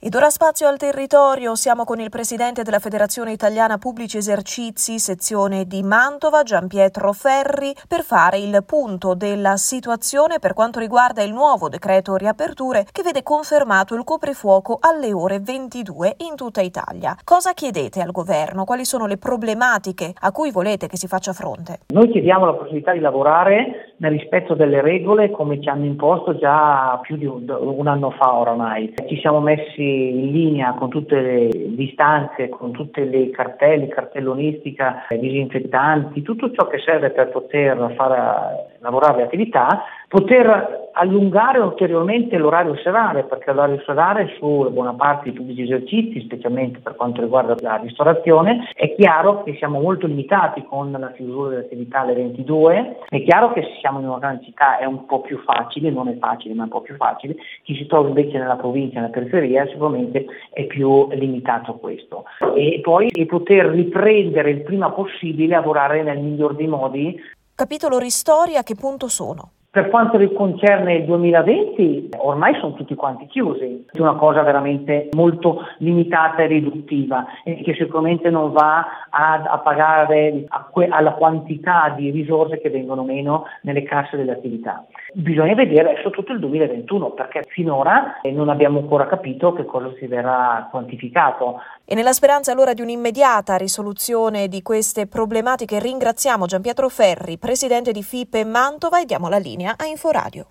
Ed ora spazio al territorio, siamo con il presidente della Federazione Italiana Pubblici Esercizi, sezione di Mantova, Gianpietro Ferri, per fare il punto della situazione per quanto riguarda il nuovo decreto riaperture che vede confermato il coprifuoco alle ore 22 in tutta Italia. Cosa chiedete al governo? Quali sono le problematiche a cui volete che si faccia fronte? Noi chiediamo la possibilità di lavorare nel rispetto delle regole come ci hanno imposto già più di un anno fa oramai. Ci siamo messi in linea con tutte le distanze, con tutte le cartellonistica, disinfettanti, tutto ciò che serve per poter far lavorare le attività, poter allungare ulteriormente l'orario serale, perché l'orario serale su buona parte dei pubblici esercizi, specialmente per quanto riguarda la ristorazione, è chiaro che siamo molto limitati con la chiusura delle attività alle 22, è chiaro che se siamo in una grande città è un po' più facile, non è facile ma è un po' più facile, chi si trova invece nella provincia, nella periferia, sicuramente è più limitato a questo. E poi poter riprendere il prima possibile a lavorare nel miglior dei modi. Capitolo ristori, a che punto sono? Per quanto concerne il 2020, ormai sono tutti quanti chiusi, è una cosa veramente molto limitata e riduttiva e che sicuramente non va a pagare alla quantità di risorse che vengono meno nelle casse delle attività. Bisogna vedere adesso tutto il 2021 perché finora non abbiamo ancora capito che cosa si verrà quantificato. E nella speranza allora di un'immediata risoluzione di queste problematiche ringraziamo Gianpietro Ferri, presidente di FIPE Mantova, e diamo la linea a Inforadio.